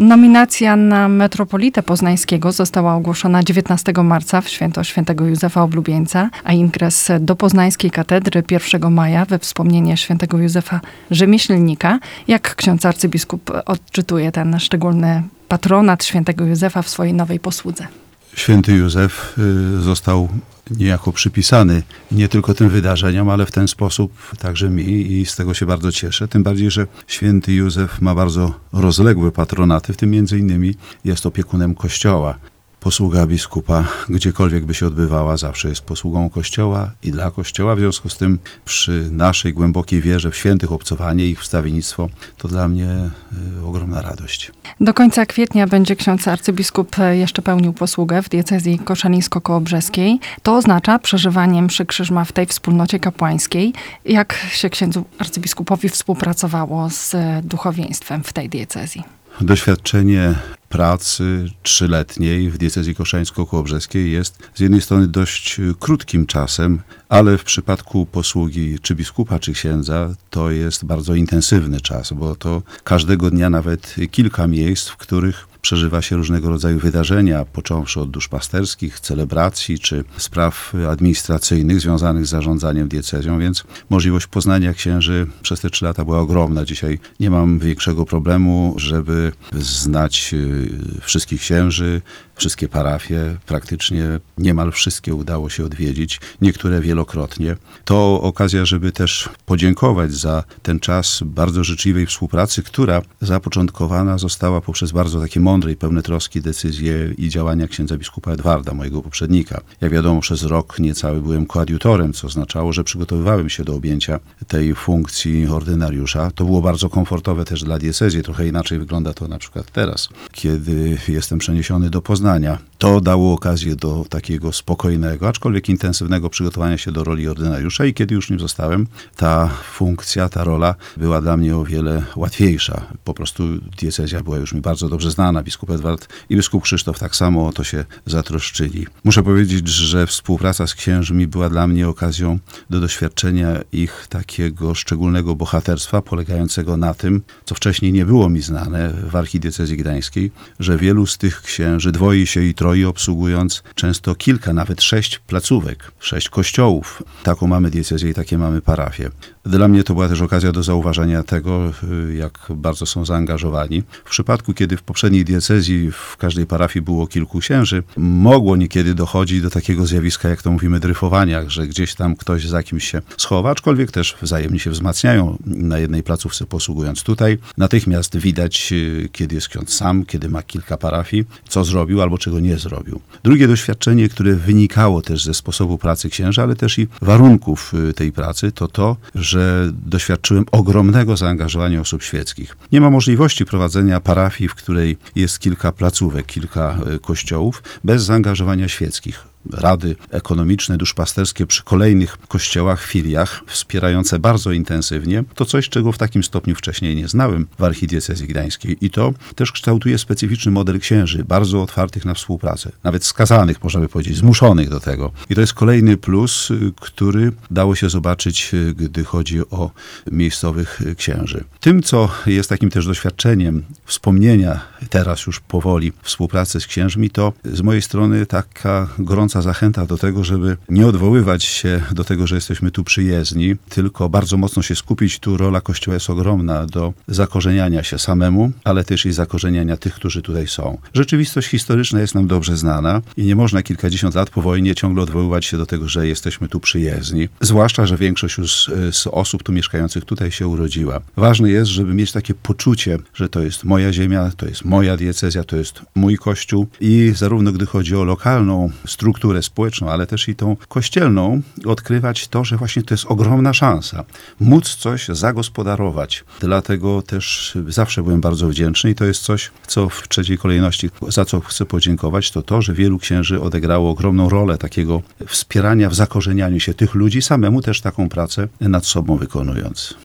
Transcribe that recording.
Nominacja na metropolitę poznańskiego została ogłoszona 19 marca w święto świętego Józefa Oblubieńca, a ingres do Poznańskiej Katedry 1 maja we wspomnienie świętego Józefa Rzemieślnika. Jak ksiądz arcybiskup odczytuje ten szczególny patronat świętego Józefa w swojej nowej posłudze? Święty Józef został niejako przypisany nie tylko tym wydarzeniom, ale w ten sposób także mi i z tego się bardzo cieszę. Tym bardziej, że święty Józef ma bardzo rozległe patronaty, w tym między innymi jest opiekunem Kościoła. Posługa biskupa, gdziekolwiek by się odbywała, zawsze jest posługą Kościoła i dla Kościoła. W związku z tym przy naszej głębokiej wierze w świętych obcowanie, ich wstawiennictwo, to dla mnie ogromna radość. Do końca kwietnia będzie ksiądz arcybiskup jeszcze pełnił posługę w diecezji koszalińsko-kołobrzeskiej. To oznacza przeżywanie mszy Krzyżma w tej wspólnocie kapłańskiej. Jak się księdzu arcybiskupowi współpracowało z duchowieństwem w tej diecezji? Doświadczenie pracy 3-letniej w diecezji koszalińsko-kołobrzeskiej jest z jednej strony dość krótkim czasem, ale w przypadku posługi czy biskupa, czy księdza to jest bardzo intensywny czas, bo to każdego dnia nawet kilka miejsc, w których przeżywa się różnego rodzaju wydarzenia, począwszy od duszpasterskich, celebracji czy spraw administracyjnych związanych z zarządzaniem diecezją, więc możliwość poznania księży przez te 3 lata była ogromna. Dzisiaj nie mam większego problemu, żeby znać wszystkich księży, wszystkie parafie, praktycznie niemal wszystkie udało się odwiedzić, niektóre wielokrotnie. To okazja, żeby też podziękować za ten czas bardzo życzliwej współpracy, która zapoczątkowana została poprzez bardzo takie mądre i pełne troski decyzje i działania księdza biskupa Edwarda, mojego poprzednika. Jak wiadomo, przez rok niecały byłem koadiutorem, co oznaczało, że przygotowywałem się do objęcia tej funkcji ordynariusza. To było bardzo komfortowe też dla diecezji. Trochę inaczej wygląda to na przykład teraz, kiedy jestem przeniesiony do Poznania. To dało okazję do takiego spokojnego, aczkolwiek intensywnego przygotowania się do roli ordynariusza i kiedy już nim zostałem, ta funkcja, ta rola była dla mnie o wiele łatwiejsza. Po prostu diecezja była już mi bardzo dobrze znana. Biskup Edward i biskup Krzysztof tak samo o to się zatroszczyli. Muszę powiedzieć, że współpraca z księżmi była dla mnie okazją do doświadczenia ich takiego szczególnego bohaterstwa, polegającego na tym, co wcześniej nie było mi znane w archidiecezji gdańskiej, że wielu z tych księży dwoi się i troje obsługując często kilka, nawet 6 placówek, 6 kościołów. Taką mamy diecezję i takie mamy parafie. Dla mnie to była też okazja do zauważenia tego, jak bardzo są zaangażowani. W przypadku, kiedy w poprzedniej diecezji w każdej parafii było kilku księży, mogło niekiedy dochodzić do takiego zjawiska, jak to mówimy, dryfowania, że gdzieś tam ktoś za kimś się schowa, aczkolwiek też wzajemnie się wzmacniają na jednej placówce posługując. Tutaj natychmiast widać, kiedy jest ksiądz sam, kiedy ma kilka parafii, co zrobił albo czego nie zrobił. Drugie doświadczenie, które wynikało też ze sposobu pracy księży, ale też i warunków tej pracy, to, że doświadczyłem ogromnego zaangażowania osób świeckich. Nie ma możliwości prowadzenia parafii, w której jest kilka placówek, kilka kościołów, bez zaangażowania świeckich. Rady ekonomiczne, duszpasterskie przy kolejnych kościołach, filiach, wspierające bardzo intensywnie, to coś, czego w takim stopniu wcześniej nie znałem w archidiecezji gdańskiej. I to też kształtuje specyficzny model księży, bardzo otwartych na współpracę, nawet skazanych, można by powiedzieć, zmuszonych do tego. I to jest kolejny plus, który dało się zobaczyć, gdy chodzi o miejscowych księży. Tym, co jest takim też doświadczeniem wspomnienia teraz już powoli współpracy z księżmi, to z mojej strony taka gorąca zachęta do tego, żeby nie odwoływać się do tego, że jesteśmy tu przyjezdni, tylko bardzo mocno się skupić. Tu rola Kościoła jest ogromna do zakorzeniania się samemu, ale też i zakorzeniania tych, którzy tutaj są. Rzeczywistość historyczna jest nam dobrze znana i nie można kilkadziesiąt lat po wojnie ciągle odwoływać się do tego, że jesteśmy tu przyjezdni. Zwłaszcza, że większość już z osób tu mieszkających tutaj się urodziła. Ważne jest, żeby mieć takie poczucie, że to jest moja ziemia, to jest moja diecezja, to jest mój Kościół i zarówno gdy chodzi o lokalną strukturę społeczną, ale też i tą kościelną, odkrywać to, że właśnie to jest ogromna szansa. Móc coś zagospodarować. Dlatego też zawsze byłem bardzo wdzięczny i to jest coś, co w trzeciej kolejności, za co chcę podziękować, to, że wielu księży odegrało ogromną rolę takiego wspierania w zakorzenianiu się tych ludzi, samemu też taką pracę nad sobą wykonując.